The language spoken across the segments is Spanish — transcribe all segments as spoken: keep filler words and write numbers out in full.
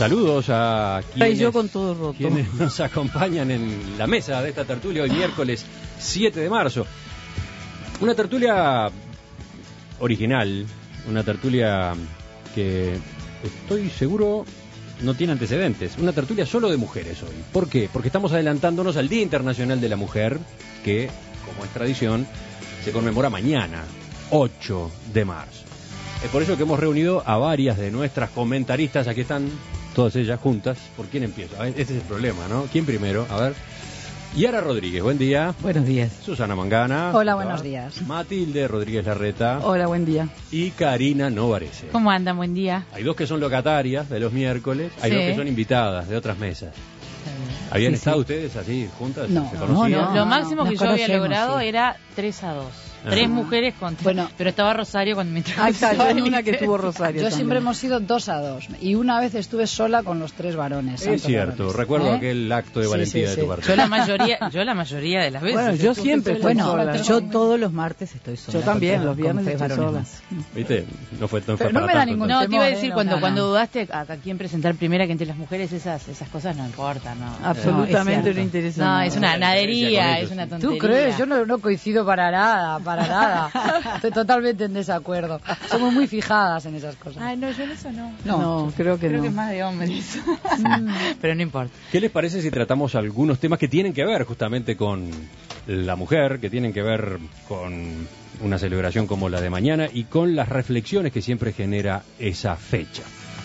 Saludos a quienes, yo con todo roto. quienes nos acompañan en la mesa de esta tertulia hoy miércoles siete de marzo. Una tertulia original, una tertulia que estoy seguro no tiene antecedentes. Una tertulia solo de mujeres hoy. ¿Por qué? Porque estamos adelantándonos al Día Internacional de la Mujer, que, como es tradición, se conmemora mañana, ocho de marzo. Es por eso que hemos reunido a varias de nuestras comentaristas. Aquí están todas ellas juntas. ¿Por quién empiezo? A ver, este es el problema, ¿no? ¿Quién primero? A ver. Yara Rodríguez, buen día. Buenos días. Susana Mangana. Hola, buenos días. Matilde Rodríguez Larreta. Hola, buen día. Y Karina Novarese. ¿Cómo andan? Buen día. Hay dos que son locatarias de los miércoles, hay Sí. dos que son invitadas de otras mesas. ¿Habían Sí, estado sí. ustedes así juntas? No, ¿Se no, conocían? no. Lo máximo que nos yo había conocemos, logrado sí. era tres a dos. Ah. Tres mujeres contra. Bueno. Pero estaba Rosario cuando me Ah, introdujo. está, yo una que tuvo Rosario. Yo también. siempre hemos sido dos a dos. Y una vez estuve sola con los tres varones. Es santos cierto, varones. recuerdo ¿Eh? aquel acto de Sí, valentía sí, de sí. tu parte. Yo la mayoría, yo la mayoría de las veces. Bueno, yo estuve siempre estoy Bueno, sola. pero- Yo todos los martes estoy sola. Yo también, con- los viernes con estoy tres sola. varones ¿Viste? No fue, no fue Pero no para me da tanto, ningún entonces. No, te iba a temor, decir, ¿eh? cuando, No, no, cuando no. dudaste a, a quién presentar primera que entre las mujeres, esas esas cosas no importan, ¿no? Absolutamente cierto. no interesa. No, nada. es una La diferencia nadería, con es ellos. una ¿Tú tontería. crees? Yo no, no coincido para nada, para nada. Estoy totalmente en desacuerdo. Somos muy fijadas en esas cosas. Ay, no, yo en eso no. No. No, creo que Creo no. que es más de hombres. Pero no importa. ¿Qué les parece si tratamos algunos temas que tienen que ver justamente con la mujer, que tienen que ver con una celebración como la de mañana y con las reflexiones que siempre genera esa fecha?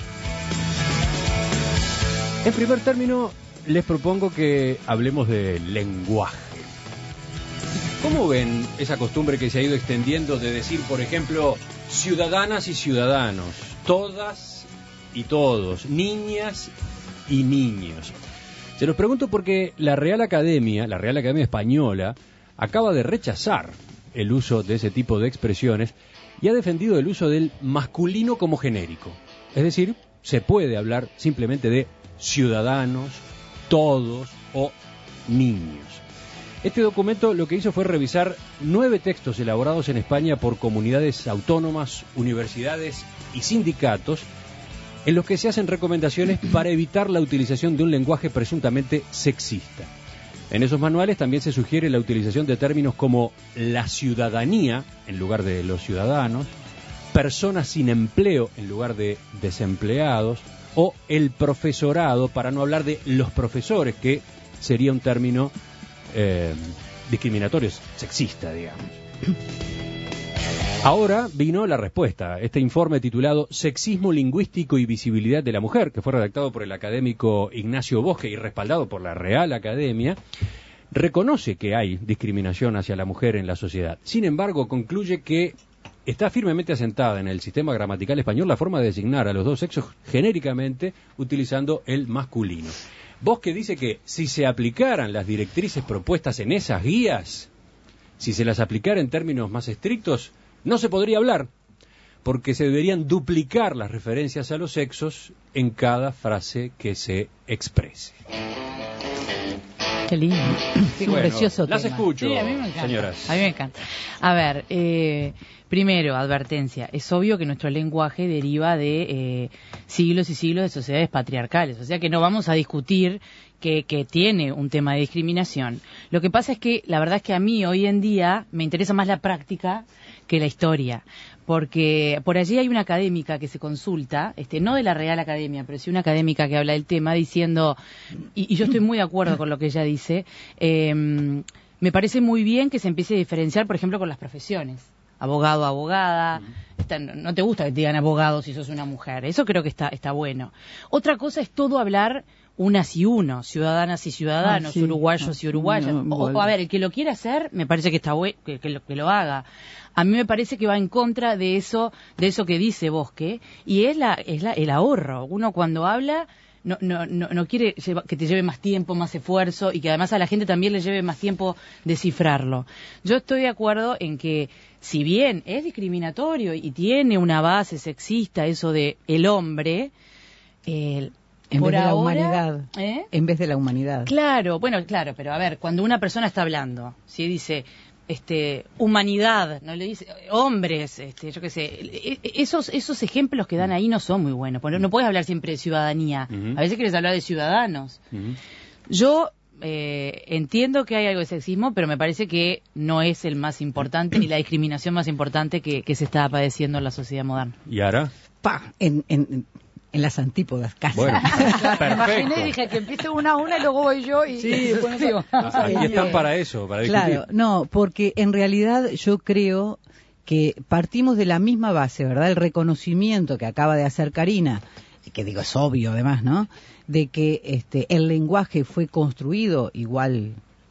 En primer término, les propongo que hablemos de lenguaje. ¿Cómo ven esa costumbre que se ha ido extendiendo de decir, por ejemplo, ciudadanas y ciudadanos, todas y todos, niñas y niños? Se los pregunto porque la Real Academia, la Real Academia Española, acaba de rechazar el uso de ese tipo de expresiones y ha defendido el uso del masculino como genérico. Es decir, se puede hablar simplemente de ciudadanos, todos o niños. Este documento lo que hizo fue revisar nueve textos elaborados en España por comunidades autónomas, universidades y sindicatos, en los que se hacen recomendaciones para evitar la utilización de un lenguaje presuntamente sexista. En esos manuales también se sugiere la utilización de términos como la ciudadanía en lugar de los ciudadanos, personas sin empleo en lugar de desempleados, o el profesorado, para no hablar de los profesores, que sería un término eh, discriminatorio, sexista, digamos. Ahora vino la respuesta. Este informe titulado Sexismo lingüístico y visibilidad de la mujer, que fue redactado por el académico Ignacio Bosque y respaldado por la Real Academia, reconoce que hay discriminación hacia la mujer en la sociedad. Sin embargo, concluye que está firmemente asentada en el sistema gramatical español la forma de designar a los dos sexos genéricamente utilizando el masculino. Bosque dice que si se aplicaran las directrices propuestas en esas guías, si se las aplicara en términos más estrictos, no se podría hablar, porque se deberían duplicar las referencias a los sexos en cada frase que se exprese. Qué lindo. Qué Bueno, precioso las tema. escucho, Sí, a mí me encanta. señoras. A mí me encanta. A ver, eh, primero, advertencia. Es obvio que nuestro lenguaje deriva de eh, siglos y siglos de sociedades patriarcales. O sea que no vamos a discutir que, que tiene un tema de discriminación. Lo que pasa es que la verdad es que a mí hoy en día me interesa más la práctica que la historia. Porque por allí hay una académica que se consulta, este, no de la Real Academia, pero sí una académica que habla del tema diciendo, y, y yo estoy muy de acuerdo con lo que ella dice, eh, me parece muy bien que se empiece a diferenciar, por ejemplo, con las profesiones. Abogado, abogada, está, no te gusta que te digan abogado si sos una mujer, eso creo que está, está bueno. Otra cosa es todo hablar unas y unos, ciudadanas y ciudadanos, Ah, sí. uruguayos y uruguayas. No, o, o, a ver, el que lo quiera hacer, me parece que está bueno que, que, lo, que lo haga. A mí me parece que va en contra de eso, de eso que dice Bosque, y es la, es la, el ahorro. Uno cuando habla no, no, no, no quiere lleva, que te lleve más tiempo, más esfuerzo, y que además a la gente también le lleve más tiempo descifrarlo. Yo estoy de acuerdo en que, si bien es discriminatorio y tiene una base sexista eso de el hombre, el En por vez de la ahora, humanidad. ¿eh? En vez de la humanidad. Claro, bueno, claro, pero a ver, cuando una persona está hablando, si dice este, humanidad, no le dice hombres, este, yo qué sé, esos esos ejemplos que dan ahí no son muy buenos, porque no puedes hablar siempre de ciudadanía, uh-huh. a veces quieres hablar de ciudadanos. Uh-huh. Yo eh, entiendo que hay algo de sexismo, pero me parece que no es el más importante ni la discriminación más importante que, que se está padeciendo en la sociedad moderna. ¿Y ahora? Pa, en, en, en las antípodas, casi. Bueno, me imaginé y dije que empiece una a una y luego voy yo y, sí, y después digo. Aquí están para eso, para discutir. Claro, no, porque en realidad yo creo que partimos de la misma base, ¿verdad? El reconocimiento que acaba de hacer Karina, que digo es obvio además, ¿no? De que este el lenguaje fue construido igual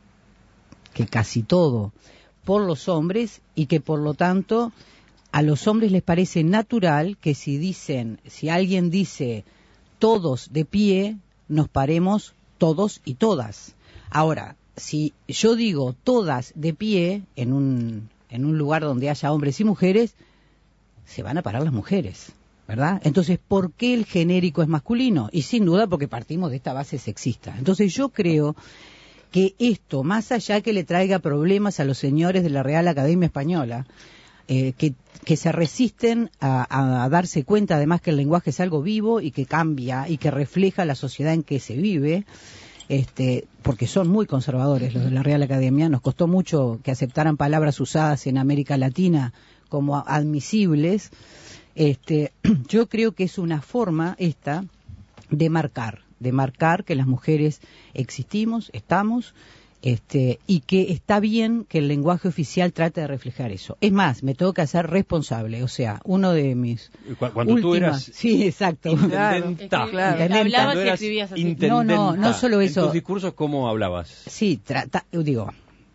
que casi todo por los hombres y que por lo tanto a los hombres les parece natural que si dicen, si alguien dice todos de pie, nos paremos todos y todas. Ahora, si yo digo todas de pie en un en un lugar donde haya hombres y mujeres, se van a parar las mujeres, ¿verdad? Entonces, ¿por qué el genérico es masculino? Y sin duda porque partimos de esta base sexista. Entonces yo creo que esto, más allá que le traiga problemas a los señores de la Real Academia Española, eh, que, que se resisten a, a darse cuenta además que el lenguaje es algo vivo y que cambia y que refleja la sociedad en que se vive, este, porque son muy conservadores los de la Real Academia, nos costó mucho que aceptaran palabras usadas en América Latina como admisibles. Este, yo creo que es una forma esta de marcar, de marcar que las mujeres existimos, estamos, este, y que está bien que el lenguaje oficial trate de reflejar eso. Es más, me tengo que hacer responsable, o sea, uno de mis cuando últimas, tú eras sí, exacto, intendenta, claro, hablabas y escribías así. No, no, no solo eso. ¿En tus discursos cómo hablabas? Sí, trata, digo.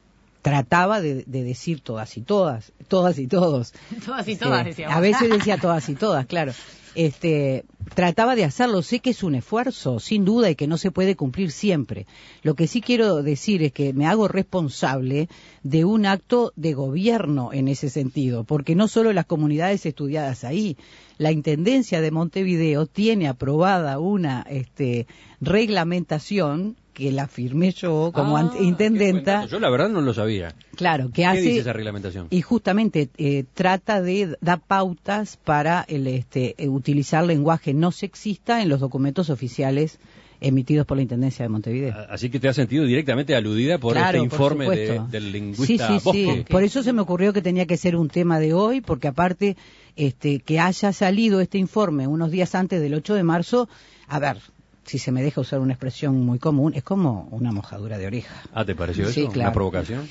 Trataba de, de decir todas y todas, todas y todos. Todas y este, todas, decíamos. A veces decía todas y todas, claro. Este, trataba de hacerlo, sé que es un esfuerzo, sin duda, y que no se puede cumplir siempre. Lo que sí quiero decir es que me hago responsable de un acto de gobierno en ese sentido, porque no solo las comunidades estudiadas ahí, la Intendencia de Montevideo tiene aprobada una este, reglamentación que la firmé yo como ah, intendenta. Yo la verdad no lo sabía. Claro, que ¿Qué hace, dice esa reglamentación? Y justamente eh, trata de dar pautas para el, este, eh, utilizar lenguaje no sexista en los documentos oficiales emitidos por la Intendencia de Montevideo. Así que te has sentido directamente aludida por claro, este informe por de, del lingüista sí, sí, Bosque. Sí. Por eso se me ocurrió que tenía que ser un tema de hoy, porque aparte este, que haya salido este informe unos días antes del ocho de marzo, a ver, si se me deja usar una expresión muy común, es como una mojadura de oreja. Ah, ¿te pareció sí, eso? Claro. ¿Una provocación?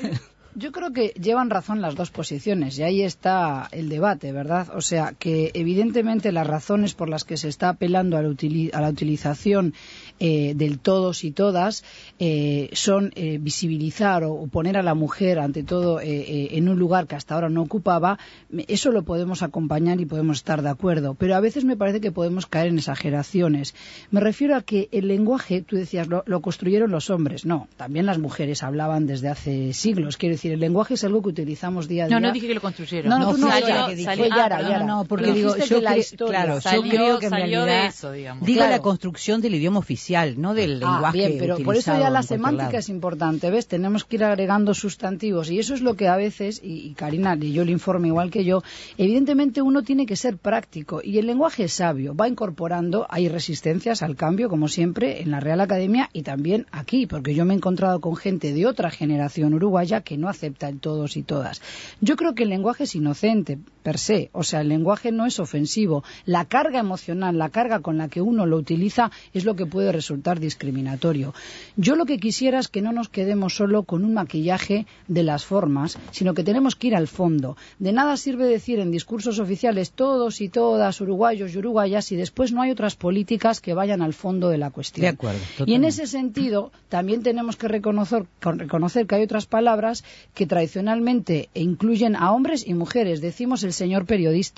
Yo creo que llevan razón las dos posiciones y ahí está el debate, ¿verdad? O sea, que evidentemente las razones por las que se está apelando a la, utili- a la utilización eh, del todos y todas eh, son eh, visibilizar o, o poner a la mujer, ante todo, eh, eh, en un lugar que hasta ahora no ocupaba. Eso lo podemos acompañar y podemos estar de acuerdo, pero a veces me parece que podemos caer en exageraciones. Me refiero a que el lenguaje, tú decías, lo, lo construyeron los hombres. No, también las mujeres hablaban desde hace siglos, quiero decir, el lenguaje es algo que utilizamos día a día. No, no dije que lo construyeron. No, no, no, tú no, salió, Yara, que dije. fue Yara, ah, Yara. No, no, porque Pero digo, dijiste yo, que la cre- historia, claro, salió, yo creo que en salió realidad de eso, digamos. digo Claro. la construcción del idioma oficial, no del Ah, lenguaje bien, pero por eso utilizado ya la en cualquier semántica lado. es importante, ¿ves? Tenemos que ir agregando sustantivos y eso es lo que a veces, y, y Karina leyó el informe igual que yo, evidentemente uno tiene que ser práctico y el lenguaje es sabio, va incorporando, hay resistencias al cambio, como siempre, en la Real Academia y también aquí, porque yo me he encontrado con gente de otra generación uruguaya que no acepta el todos y todas. Yo creo que el lenguaje es inocente, per se, o sea, el lenguaje no es ofensivo. La carga emocional, la carga con la que uno lo utiliza es lo que puede resultar discriminatorio. Yo lo que quisiera es que no nos quedemos solo con un maquillaje de las formas, sino que tenemos que ir al fondo. De nada sirve decir en discursos oficiales todos y todas, uruguayos y uruguayas, y después no hay otras políticas que vayan al fondo de la cuestión. De acuerdo, y en ese sentido, también tenemos que reconocer, reconocer que hay otras palabras que tradicionalmente incluyen a hombres y mujeres. Decimos el señor periodista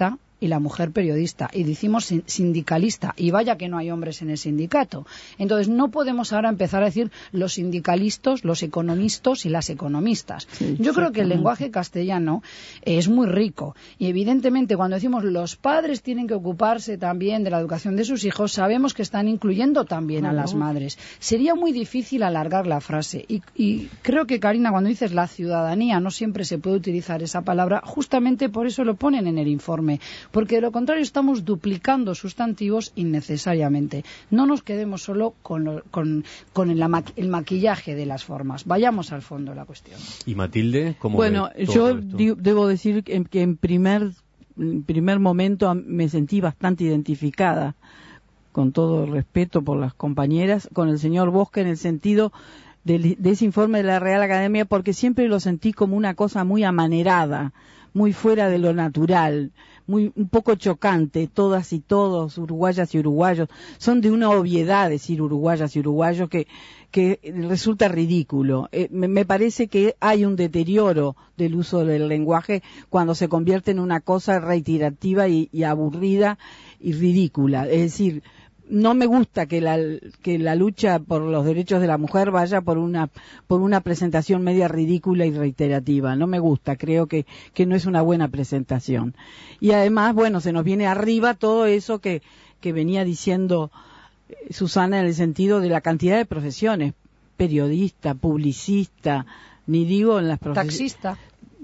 y la mujer periodista, y decimos sindicalista, y vaya que no hay hombres en el sindicato. Entonces no podemos ahora empezar a decir los sindicalistas, los economistas y las economistas. Sí, yo creo que el lenguaje castellano es muy rico, y evidentemente cuando decimos los padres tienen que ocuparse también de la educación de sus hijos, sabemos que están incluyendo también a las madres. Sería muy difícil alargar la frase, y, y creo que, Karina, cuando dices la ciudadanía, no siempre se puede utilizar esa palabra, justamente por eso lo ponen en el informe, porque de lo contrario estamos duplicando sustantivos innecesariamente. No nos quedemos solo con, lo, con, con el, el maquillaje de las formas, vayamos al fondo de la cuestión. ¿Y Matilde? ¿Cómo bueno, ve todo yo esto? di, debo decir que, que en primer, en primer momento me sentí bastante identificada, con todo el respeto por las compañeras, con el señor Bosque en el sentido de, de ese informe de la Real Academia, porque siempre lo sentí como una cosa muy amanerada, muy fuera de lo natural, muy un poco chocante. Todas y todos, uruguayas y uruguayos, son de una obviedad decir uruguayas y uruguayos que que resulta ridículo. Eh, me, me parece que hay un deterioro del uso del lenguaje cuando se convierte en una cosa reiterativa y, y aburrida y ridícula. Es decir, no me gusta que la que la lucha por los derechos de la mujer vaya por una por una presentación media ridícula y reiterativa. No me gusta, creo que que no es una buena presentación. Y además, bueno, se nos viene arriba todo eso que que venía diciendo Susana, en el sentido de la cantidad de profesiones: periodista, publicista, ni digo en las profesiones. Taxista.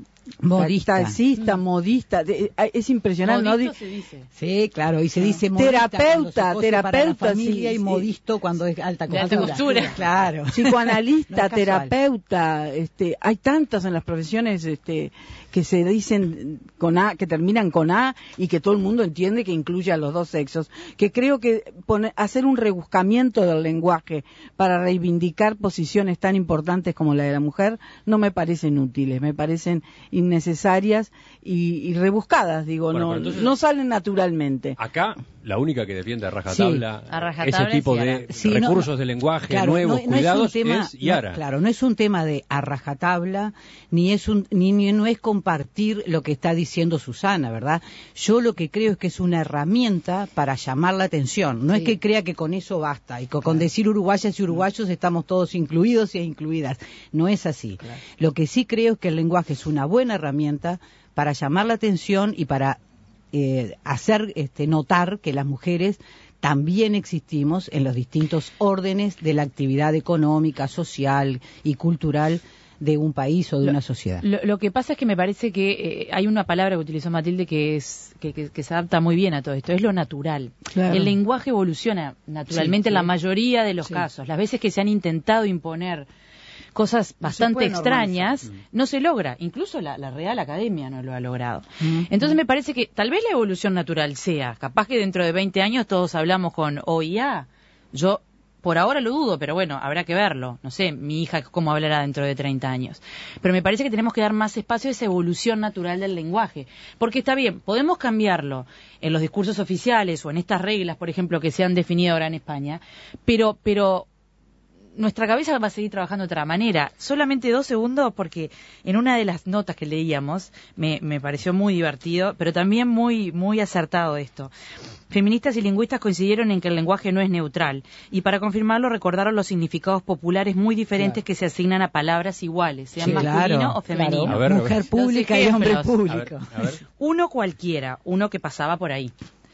Modista. Taxista, mm. modista, de, es impresionante. Modisto ¿no? se dice. Sí, claro, y se dice modista terapeuta, terapeuta, para la familia, sí, y modisto sí, cuando es alta costura. Alta costura. Claro. Psicoanalista, no es terapeuta, este, hay tantas en las profesiones este, que se dicen con A, que terminan con A y que todo el mundo entiende que incluye a los dos sexos, que creo que pone, hacer un rebuscamiento del lenguaje para reivindicar posiciones tan importantes como la de la mujer no me parecen útiles, me parecen innecesarias y, y rebuscadas, digo, bueno, no, entonces, no salen naturalmente. Acá, la única que defiende a rajatabla, sí, a rajatabla ese tipo de sí, recursos no, de lenguaje claro, nuevos, no, no cuidados, es, tema, es Yara. No, claro, no es un tema de a rajatabla, ni es un, ni, ni no es compartir lo que está diciendo Susana, ¿verdad? Yo lo que creo es que es una herramienta para llamar la atención. No sí. es que crea que con eso basta, y con, con decir uruguayas y uruguayos estamos todos incluidos e incluidas. No es así. Claro. Lo que sí creo es que el lenguaje es una buena herramienta para llamar la atención y para eh, hacer este, notar que las mujeres también existimos en los distintos órdenes de la actividad económica, social y cultural de un país o de lo, una sociedad. Lo, lo que pasa es que me parece que eh, hay una palabra que utilizó Matilde que es que, que, que se adapta muy bien a todo esto, es lo natural. Claro. El lenguaje evoluciona naturalmente sí, en sí. la mayoría de los sí. casos. Las veces que se han intentado imponer cosas bastante extrañas, normalizar. no se logra. Incluso la, la Real Academia no lo ha logrado. Mm-hmm. Entonces me parece que tal vez la evolución natural sea, capaz que dentro de veinte años todos hablamos con O I A. Yo por ahora lo dudo, pero bueno, habrá que verlo. No sé, mi hija cómo hablará dentro de treinta años. Pero me parece que tenemos que dar más espacio a esa evolución natural del lenguaje. Porque está bien, podemos cambiarlo en los discursos oficiales o en estas reglas, por ejemplo, que se han definido ahora en España, pero pero nuestra cabeza va a seguir trabajando de otra manera. Solamente dos segundos, porque en una de las notas que leíamos me, me pareció muy divertido, pero también muy muy acertado esto. Feministas y lingüistas coincidieron en que el lenguaje no es neutral, y para confirmarlo recordaron los significados populares muy diferentes claro. que se asignan a palabras iguales, sean sí, masculino claro, o femenino. Claro. A ver, mujer pública y hombre público. A ver, a ver. Uno cualquiera, uno que pasaba por ahí.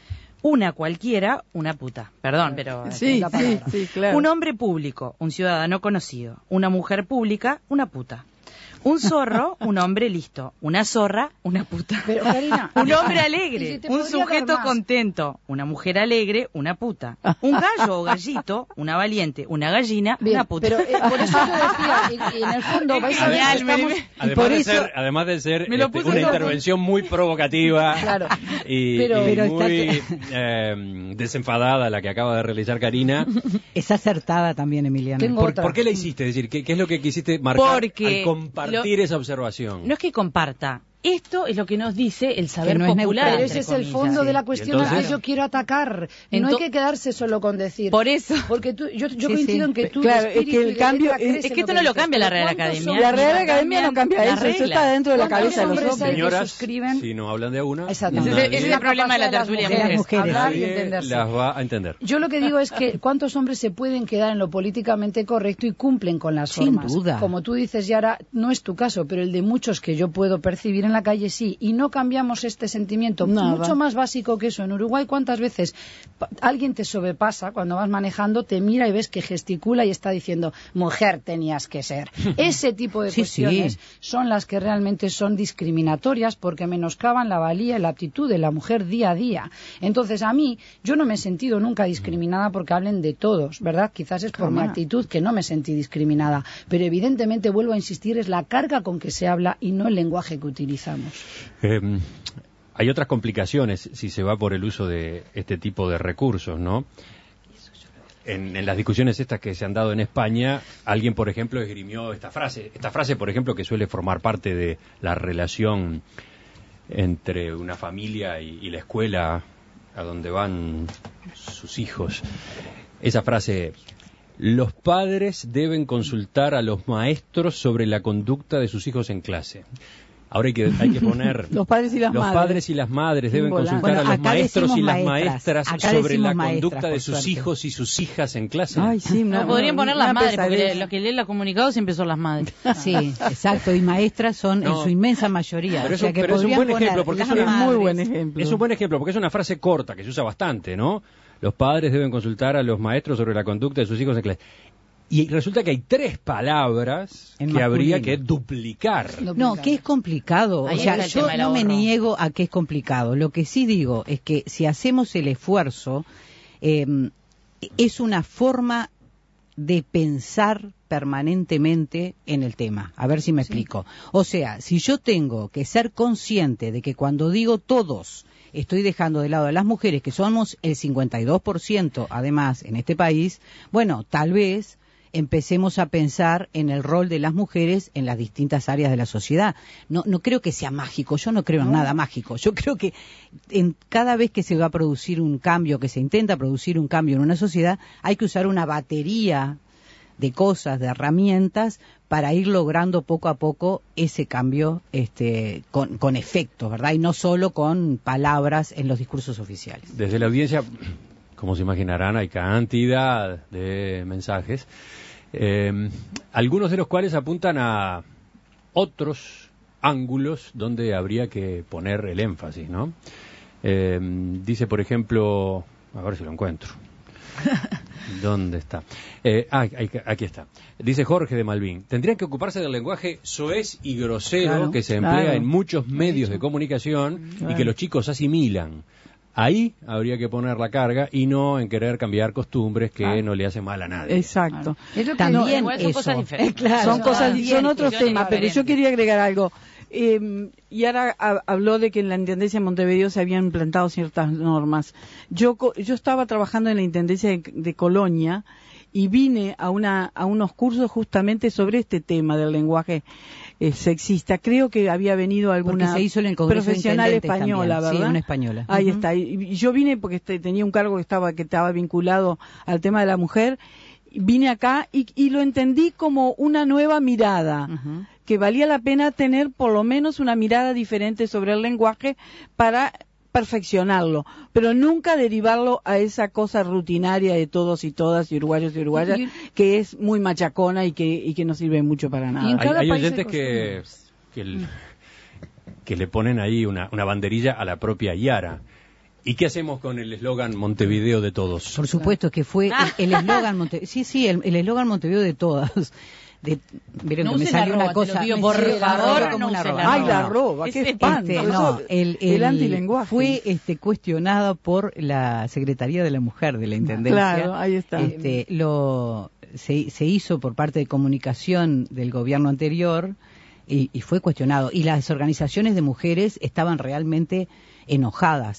Una cualquiera, una puta. Perdón, pero... Sí, sí, sí, claro. Un hombre público, un ciudadano conocido. Una mujer pública, una puta. Un zorro, un hombre listo. Una zorra, una puta. Pero, Karina, un hombre alegre, si un sujeto contento. Una mujer alegre, una puta. Un gallo o gallito, una valiente. Una gallina, bien, una puta. Pero eh, por eso yo decía, y, y en el fondo vais a ver que estamos... Además, por de eso... ser, además de ser este, una intervención muy provocativa claro. y, pero, y pero muy está... eh, desenfadada la que acaba de realizar Karina. Es acertada también, Emiliana. ¿Por, ¿Por qué la hiciste? Es decir, ¿qué, qué es lo que quisiste marcar Porque al compartir lo... esa observación? No es que comparta. esto es lo que nos dice el saber no es popular. Pero ese es el fondo de la cuestión al que yo quiero atacar. Y no hay que quedarse solo con decir. Por eso. Porque tú, yo, yo Sí, coincido sí. en que tú. Claro, es que el cambio. Es que esto no lo cambia la Real Academia. La Real Academia no cambia eso, eso está dentro de la cabeza de los hombres hombres. hay que Señoras, suscriben? si no hablan de una, Exactamente. nadie, Ese es el problema de la tertulia de las mujeres. mujeres. Hablar y nadie entenderse. las va a entender. Yo lo que digo es que cuántos hombres se pueden quedar en lo políticamente correcto y cumplen con las Sin formas. duda. Como tú dices, Yara, no es tu caso, pero el de muchos que yo puedo percibir en la calle sí. Y no cambiamos este sentimiento. Nada. Mucho más básico que eso. En Uruguay, ¿cuántas veces pa- alguien te sobrepasa cuando vas manejando, te mira y ves que gesticula y está diciendo, mujer tenías que ser? Ese tipo de Sí, cuestiones sí. son las que realmente son discriminatorias porque menoscaban la valía y la aptitud de la mujer día a día. Entonces, a mí, yo no me he sentido nunca discriminada porque hablen de todos, ¿verdad? Quizás es por mi Jamás. actitud que no me sentí discriminada, pero evidentemente, vuelvo a insistir, es la carga con que se habla y no el lenguaje que utilizamos. Eh, hay otras complicaciones si se va por el uso de este tipo de recursos, ¿no? En, en las discusiones estas que se han dado en España, alguien, por ejemplo, esgrimió esta frase. Esta frase, por ejemplo, que suele formar parte de la relación entre una familia y, y la escuela a donde van sus hijos. Esa frase, los padres deben consultar a los maestros sobre la conducta de sus hijos en clase. Ahora hay que, hay que poner... Los padres y las los madres. padres y las madres deben Volante. consultar Bueno, a los acá maestros y decimos las maestras. maestras Acá sobre decimos la maestras, conducta de por sus suerte. hijos y sus hijas en clase. Ay, sí, No, una- podrían poner las una madres, porque pesadez. los que leen los comunicados siempre son las madres. Sí, exacto. Y maestras son No. en su inmensa mayoría. Pero o es sea un- que pero es un podrían buen poner ejemplo, porque las es una- Es muy madres. buen ejemplo. Es un buen ejemplo, porque es una frase corta que se usa bastante, ¿no? Los padres deben consultar a los maestros sobre la conducta de sus hijos en clase. Y resulta que hay tres palabras En que habría masculino. que duplicar. No, que es complicado. Ahí o sea, está el yo tema del no me ahorro. niego a que es complicado. Lo que sí digo es que si hacemos el esfuerzo, eh, es una forma de pensar permanentemente en el tema. A ver si me explico. O sea, si yo tengo que ser consciente de que cuando digo todos, estoy dejando de lado a las mujeres, que somos el cincuenta y dos por ciento además en este país, bueno, tal vez empecemos a pensar en el rol de las mujeres en las distintas áreas de la sociedad. No, no creo que sea mágico, yo no creo en nada mágico. Yo creo que en cada vez que se va a producir un cambio, que se intenta producir un cambio en una sociedad, hay que usar una batería de cosas, de herramientas, para ir logrando poco a poco ese cambio este, con, con efectos, ¿verdad? Y no solo con palabras en los discursos oficiales. Desde la audiencia, como se imaginarán, hay cantidad de mensajes, eh, algunos de los cuales apuntan a otros ángulos donde habría que poner el énfasis, ¿no? Eh, dice, por ejemplo, a ver si lo encuentro. ¿Dónde está? Eh, ah, aquí está. Dice Jorge de Malvin, tendrían que ocuparse del lenguaje soez y grosero Claro, que se claro. emplea en muchos medios de comunicación y Claro. que los chicos asimilan. Ahí habría que poner la carga y no en querer cambiar costumbres que Claro. no le hacen mal a nadie. Exacto. Es lo que También no, igual son eso. cosas diferentes. Eh, claro, son cosas, también son otros cuestiones temas, pero yo diferentes. quería agregar algo. Eh, y ahora ha- habló de que en la Intendencia de Montevideo se habían implantado ciertas normas. Yo co- yo estaba trabajando en la Intendencia de, de Colonia y vine a una a unos cursos justamente sobre este tema del lenguaje eh, sexista. Creo que había venido alguna Porque se hizo en el Congreso de profesional Intendentes española, también. Sí, ¿verdad? una española. Ahí Ujú. está. Y y yo vine porque este, tenía un cargo que estaba que estaba vinculado al tema de la mujer. Vine acá y, y lo entendí como una nueva mirada. Ujú. Que valía la pena tener por lo menos una mirada diferente sobre el lenguaje para perfeccionarlo, pero nunca derivarlo a esa cosa rutinaria de todos y todas y uruguayos y uruguayas, Y- que es muy machacona y que, y que no sirve mucho para nada. Y en Hay, cada hay país hay oyentes que, costumbres. que, el- que le ponen ahí una, una banderilla a la propia Yara. ¿Y qué hacemos con el eslogan Montevideo de todos? Por supuesto que fue el el eslogan Montevideo. Sí, sí, el el eslogan Montevideo de todas. De, vieron No que me uses la salió arroba, una te lo cosa. pido, me por salió la favor, arroba como no una uses la arroba. Ay, No, la no. arroba, qué Ese- espanto. Este, Eso- no, el, el el- antilenguaje. fue este, cuestionado por la Secretaría de la Mujer de la Intendencia. Claro, ahí está. Este, lo, se, se hizo por parte de comunicación del gobierno anterior y, y fue cuestionado. Y las organizaciones de mujeres estaban realmente enojadas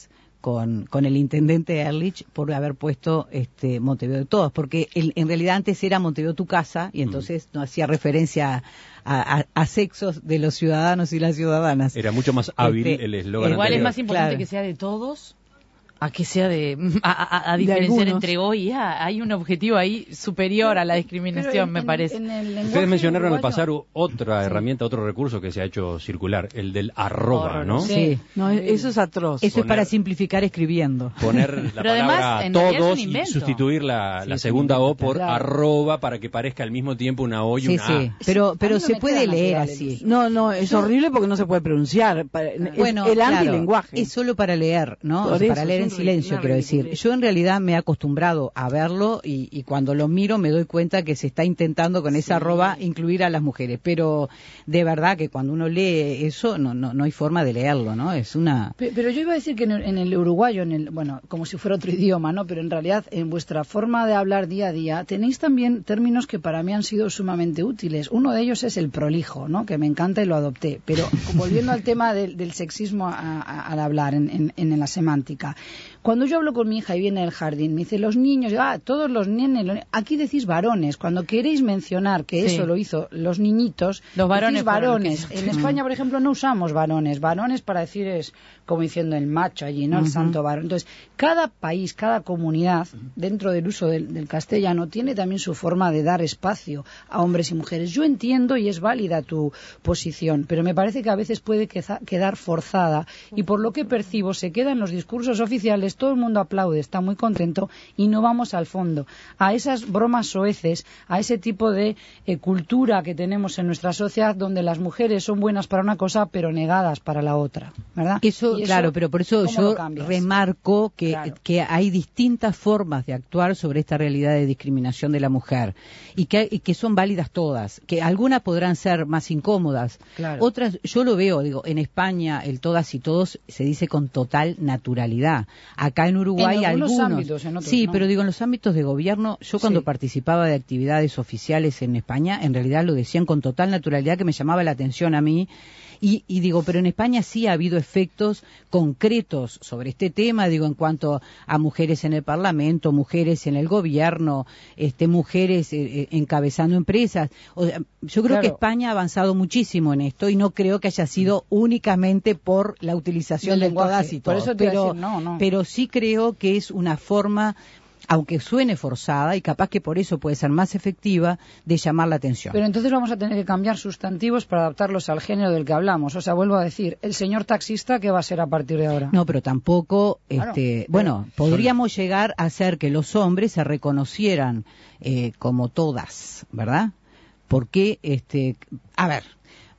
con, con el intendente Ehrlich por haber puesto este Montevideo de Todos, porque el, en realidad antes era Montevideo tu casa y entonces no hacía referencia a, a, a sexos de los ciudadanos y las ciudadanas. Era mucho más hábil Este, el eslogan Igual anterior. es más importante Claro. que sea de todos a que sea de a, a, a diferenciar algunos. entre hoy y A. Hay un objetivo ahí superior a la Pero discriminación, en- me en- parece. en el lenguaje Ustedes mencionaron al uruguayo- pasar u- otra Sí. herramienta, otro recurso que se ha hecho circular, el del arroba, ¿no? Sí. Sí. No, eso es atroz. Eso es Poner- para simplificar escribiendo. Poner la Pero además, palabra en realidad es un todos y invento. sustituir la, Sí, la es un segunda O invento, por claro. arroba para que parezca al mismo tiempo una O y Sí, una sí, A. pero, A pero mí no se me puede queda leer natural el así. uso. No, no, es horrible porque no se puede pronunciar. Pa- es Bueno, el claro, antilenguaje. es solo para leer, ¿no? Por O sea, eso, para leer en es un ri- silencio, una quiero decir. ridiculez. Yo en realidad me he acostumbrado a verlo y, y cuando lo miro me doy cuenta que se está intentando con esa arroba incluir a las mujeres, pero de verdad que cuando uno lee eso no no no hay forma de leerlo, ¿no? Es una Pe- Pero yo iba a decir que en el, en el uruguayo, en el, bueno, como si fuera otro idioma, ¿no? Pero en realidad, en vuestra forma de hablar día a día, tenéis también términos que para mí han sido sumamente útiles. Uno de ellos es el prolijo, ¿no? Que me encanta y lo adopté. Pero volviendo al tema del, del sexismo a- a- al hablar en, en, en la semántica. Cuando yo hablo con mi hija y viene del jardín, me dice, los niños, ah, todos los nenes, los- aquí decís varones. Cuando queréis mencionar que Sí. eso lo hizo los niñitos, Los varones decís fueron los varones. que- En España, por ejemplo, no usamos varones. Varones para decir es como diciendo el macho allí, ¿no? El santo varón. Entonces, cada país, cada comunidad, dentro del uso del, del castellano, tiene también su forma de dar espacio a hombres y mujeres. Yo entiendo y es válida tu posición, pero me parece que a veces puede queza- quedar forzada y por lo que percibo se queda en los discursos oficiales, todo el mundo aplaude, está muy contento y no vamos al fondo, a esas bromas soeces, a ese tipo de eh, cultura que tenemos en nuestra sociedad donde las mujeres son buenas para una cosa pero negadas para la otra, ¿verdad? Eso, Y claro, pero por eso ¿cómo lo yo cambias? remarco que, Claro. que hay distintas formas de actuar sobre esta realidad de discriminación de la mujer y que, y que son válidas todas, que algunas podrán ser más incómodas, Claro. otras, yo lo veo, digo, en España el todas y todos se dice con total naturalidad. Acá en Uruguay En algunos algunos, ámbitos, en otros sí, no. pero digo, en los ámbitos de gobierno, yo cuando Sí. participaba de actividades oficiales en España, en realidad lo decían con total naturalidad que me llamaba la atención a mí. Y, y digo, pero en España sí ha habido efectos concretos sobre este tema, digo, en cuanto a mujeres en el Parlamento, mujeres en el gobierno, este, mujeres eh, eh, encabezando empresas. O sea, yo creo Claro. que España ha avanzado muchísimo en esto y no creo que haya sido únicamente por la utilización Del del lenguaje. todas y Por todos. eso te iba a pero, decir, no, no. pero sí creo que es una forma, aunque suene forzada, y capaz que por eso puede ser más efectiva, de llamar la atención. Pero entonces vamos a tener que cambiar sustantivos para adaptarlos al género del que hablamos. O sea, vuelvo a decir, el señor taxista, ¿qué va a ser a partir de ahora? No, pero tampoco, Claro, este, pero- bueno, podríamos llegar a hacer que los hombres se reconocieran eh, como todas, ¿verdad? Porque, este, a ver,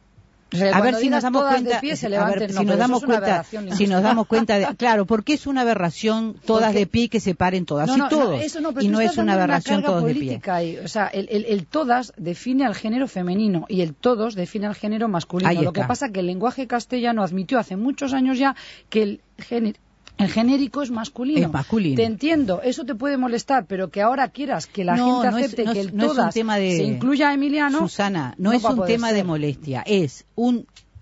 O sea, a cuando ver si digas nos damos todas cuenta, de pie, se a levanten, ver, no, si pero nos eso damos es una cuenta, aberración si nos lingüística. damos cuenta de, claro, porque es una aberración todas Porque- de pie que se paren todas No, y no, todos, no, eso no, pero y tú no estás es una dando aberración carga todos de pie. política ahí. O sea, el, el, el todas define al género femenino y el todos define al género masculino. Ahí Lo que está. pasa que el lenguaje castellano admitió hace muchos años ya que el género el genérico es masculino. Es masculino. Te entiendo, eso te puede molestar, pero que ahora quieras que la No, gente no es- acepte no que es- el no es un todas tema de- se incluya a Emiliano. Susana, no, no es va a un poder tema de ser. molestia, es un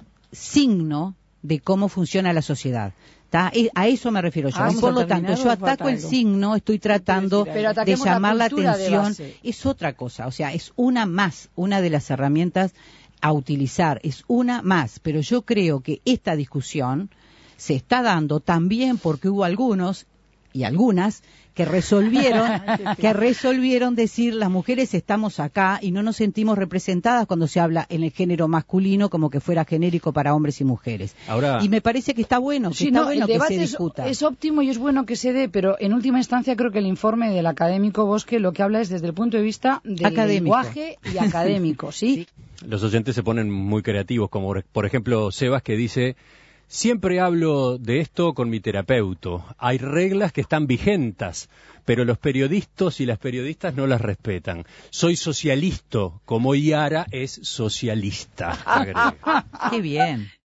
signo de cómo funciona la sociedad. ¿Tá? E- A eso me refiero yo. Ah, Y ¿vamos por a lo terminar tanto, yo o ataco falta el algo? signo, estoy tratando Pero de ataquemos la llamar la cultura de atención. base. Es otra cosa, o sea, es una más, una de las herramientas a utilizar, es una más. Pero yo creo que esta discusión se está dando también porque hubo algunos y algunas que resolvieron que resolvieron decir las mujeres estamos acá y no nos sentimos representadas cuando se habla en el género masculino como que fuera genérico para hombres y mujeres. Ahora- Y me parece que está bueno, que Sí, está no, bueno el que debate se es, discuta. es óptimo y es bueno que se dé, pero en última instancia creo que el informe del académico Bosque lo que habla es desde el punto de vista del Académico. lenguaje y académico, ¿sí? Los oyentes se ponen muy creativos, como por ejemplo Sebas que dice: siempre hablo de esto con mi terapeuta. Hay reglas que están vigentes, pero los periodistas y las periodistas no las respetan. Soy socialista, como Iara es socialista. agrega. Qué bien.